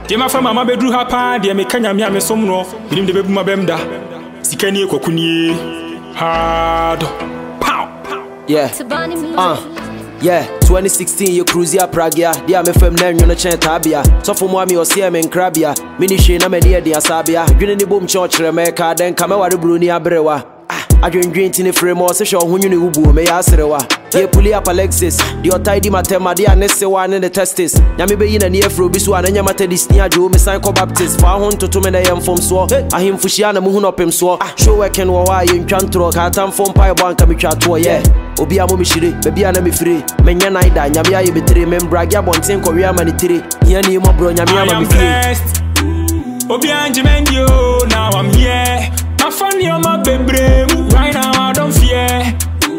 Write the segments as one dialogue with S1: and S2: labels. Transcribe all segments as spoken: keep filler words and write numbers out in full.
S1: Dear my mama bedru hapa, dear me kanya me ame somno, bidim de bebu mabemda. Sikani kokuni hard. Pow.
S2: Yeah. Uh. Yeah, twenty sixteen you cruise ya Pragia. Dia me fem na nwono chen tabia. So for mo ami osie me nkrabia. Mini hwe na me de dia sabia. Dwene ni bom church remeka den kama ware bruni abrewa. Adwendwen tini frame o se hwe ohunyu ne wubu me ya aserewa. Ye puli up Alexis, the otaidi matema dia nese one in the testis. Nyame be yin na ne afro bi so ananya mata disni ajo me sign ko baptist. Fa hon toto me na yem fom so. Ahim fushia na mu hu no pem so. Show working wo wa ye ntwantro ka tam fom pai banka me twa to yeah. Obi a mo me shire, baby a na me free. Me nya na ida nyame aye betre me brag ya bonten ko wi ama ni tire. Here ni mo bro nyame ama me free.
S1: Obi anje mendio, now I'm here. My funny on my baby, right now I don't fear.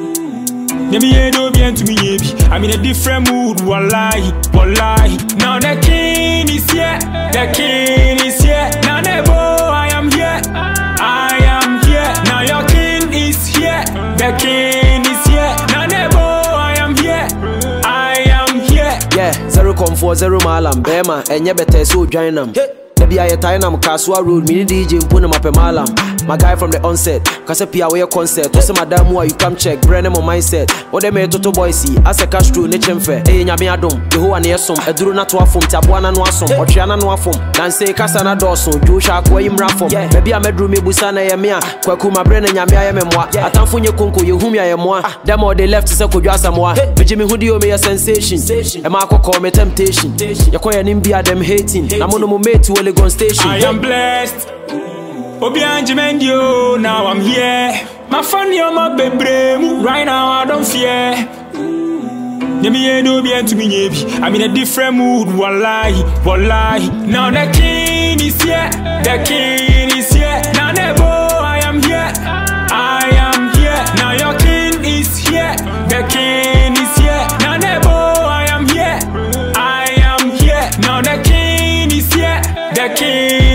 S1: Never do bien to me, I'm in a different mood, wallahi, wallahi. Now the king is here, the king is here. Now nebo, I am here, I am here. Now your king is here, the king is here. Now nebo, I am here, I am here.
S2: Yeah, zero comfort, zero malam, bema, and you better so join them. Maybe I time I'm Kaswa Road, mini D J Mpuna Malam. My guy from the onset, cause a P A concert. What's madam who you come check, brand my mindset. What they made Toto Boy see, as a Castro, Nature Fair, eh, Yamiadum, the who and Yasum, a Duru Natua from Tabuana Noasom, or Chiana Noafum, Nancy Casana Dawson, Joshua Quayim Rafom. Maybe I made Rumi Busana Yamia, Kwakuma Bren and Yamia Memoir, Atamfunya Kunku, you whom I am one. Them all they left to Sako Jasamoa, but Jimmy Hudio me a sensation, a Marco call me temptation. Yakoya Nimbia them hating, I'm on the mate to Legon Station.
S1: I am blessed. Obi anje mendio, now I'm here. My funny on my baby, right now I don't fear. Never do bien to me, I'm in a different mood, wallahi, wallahi. Now the king is here, the king is here. Now nebo, I am here, I am here. Now your king is here, the king is here. Now nebo, I am here, I am here. Now the king is here, the king.